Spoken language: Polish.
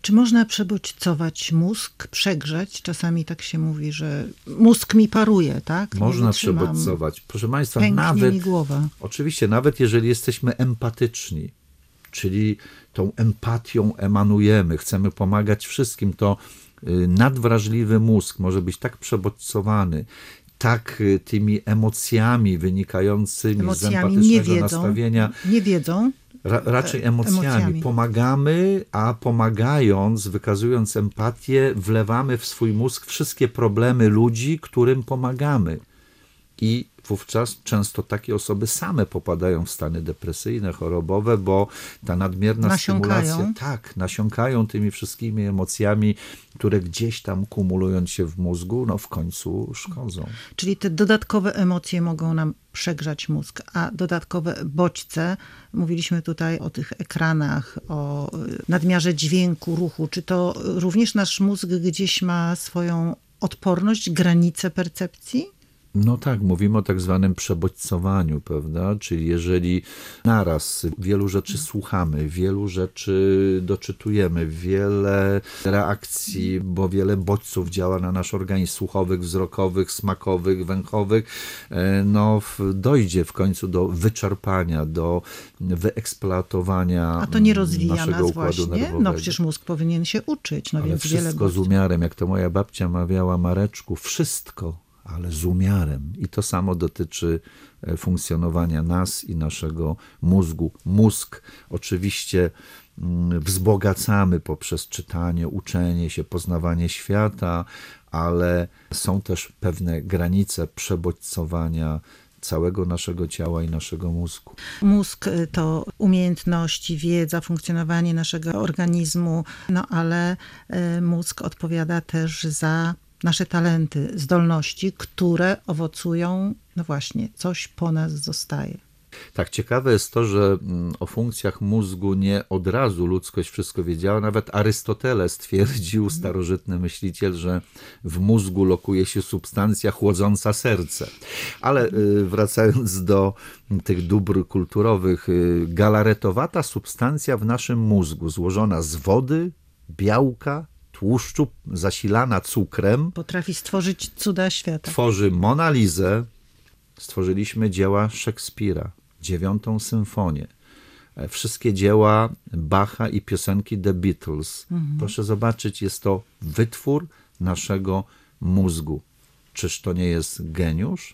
Czy można przebodźcować mózg, przegrzać? Czasami tak się mówi, że mózg mi paruje, tak? Można przebodźcować. Proszę Państwa, Pęknie mi głowa. Oczywiście, nawet jeżeli jesteśmy empatyczni, czyli tą empatią emanujemy, chcemy pomagać wszystkim, to nadwrażliwy mózg może być tak przebodźcowany, tak tymi emocjami wynikającymi z empatycznego nastawienia. Nie wiedzą. Raczej emocjami. Pomagamy, a pomagając, wykazując empatię, wlewamy w swój mózg wszystkie problemy ludzi, którym pomagamy. I wówczas często takie osoby same popadają w stany depresyjne, chorobowe, bo ta nadmierna stymulacja, nasiąkają tymi wszystkimi emocjami, które gdzieś tam kumulując się w mózgu, w końcu szkodzą. Czyli te dodatkowe emocje mogą nam przegrzać mózg, a dodatkowe bodźce, mówiliśmy tutaj o tych ekranach, o nadmiarze dźwięku, ruchu, czy to również nasz mózg gdzieś ma swoją odporność, granicę percepcji? No tak, mówimy o tak zwanym przebodźcowaniu, prawda? Czyli jeżeli naraz wielu rzeczy słuchamy, wielu rzeczy doczytujemy, wiele reakcji, bo wiele bodźców działa na nasz organizm słuchowych, wzrokowych, smakowych, węchowych, dojdzie w końcu do wyczerpania, do wyeksploatowania naszego układu nerwowego. A to nie rozwija nas właśnie? No przecież mózg powinien się uczyć. Ale więc wszystko z umiarem, jak to moja babcia mawiała, Mareczku, wszystko, ale z umiarem. I to samo dotyczy funkcjonowania nas i naszego mózgu. Mózg oczywiście wzbogacamy poprzez czytanie, uczenie się, poznawanie świata, ale są też pewne granice przebodźcowania całego naszego ciała i naszego mózgu. Mózg to umiejętności, wiedza, funkcjonowanie naszego organizmu, ale mózg odpowiada też za nasze talenty, zdolności, które owocują, właśnie, coś po nas zostaje. Tak, ciekawe jest to, że o funkcjach mózgu nie od razu ludzkość wszystko wiedziała. Nawet Arystoteles twierdził, starożytny myśliciel, że w mózgu lokuje się substancja chłodząca serce. Ale wracając do tych dóbr kulturowych, galaretowata substancja w naszym mózgu, złożona z wody, białka, tłuszczu, zasilana cukrem. Potrafi stworzyć cuda świata. Tworzy Monalizę. Stworzyliśmy dzieła Szekspira, 9. symfonię. Wszystkie dzieła Bacha i piosenki The Beatles. Proszę zobaczyć, jest to wytwór naszego mózgu. Czyż to nie jest geniusz?